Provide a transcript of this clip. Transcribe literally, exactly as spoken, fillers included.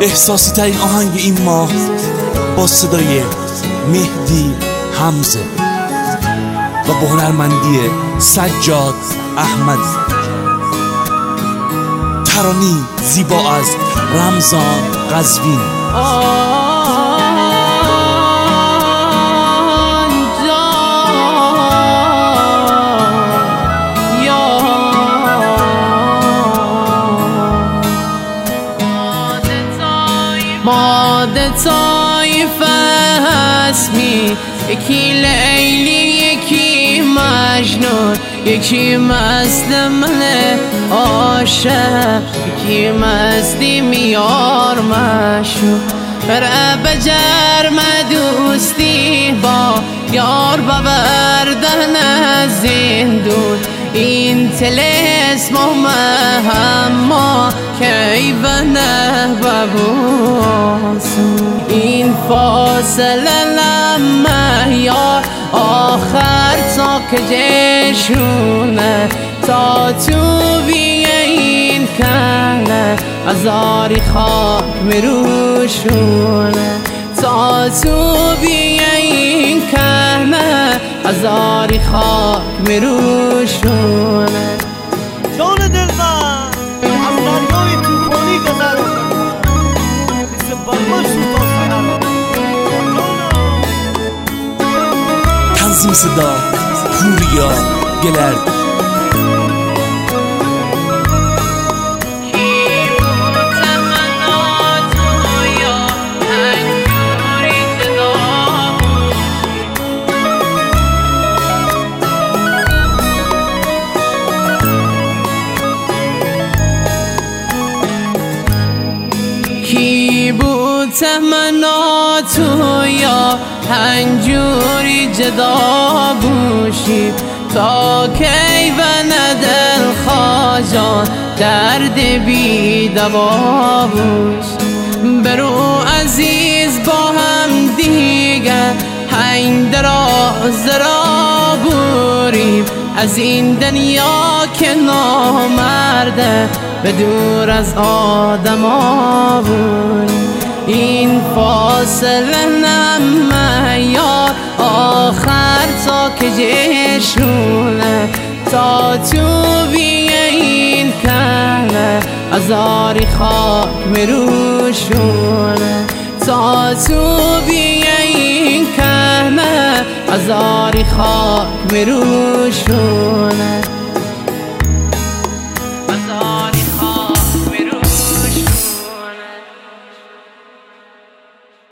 احساسی ترین آهنگ این ماه با صدای مهدی حمزه و با هنرمندی سجاد احمد. ترانه‌ای زیبا از رمضان قزوین. ماده طایفه اسمی، یکی لیلی یکی مجنون، یکی مثل من عاشق، یکی مزدی میار مشون. بره بجرم دوستی با یار ببردن زندون. این تلسم اما کی بنه ببوسون. این فاصله لمه یار آخر تا که جشونه، تا تو بیه این کنه ازاری خاک مروشونه. تا تو بیه این کنه ازاری خاک مروشونه. جان دل من از دریای توفانی گذرانم، مثل برما شد تا سحر. تنظیم صدا پوریا گلرد. کی بود تمنا تو یا هنجوری جدا بوشی، تا کی و ندل خواجان درد بی دوا بوش. برو عزیز با هم دیگر هنگ دراز را بوریم، از این دنیا که نامرده به دور از آدم ها بوریم. این فاصله نمه یار آخر تا که جشونه، تا تو بیه این کنه ازاری خاک مروشونه. تا تو بیه این کنه ازاری خاک مروشونه.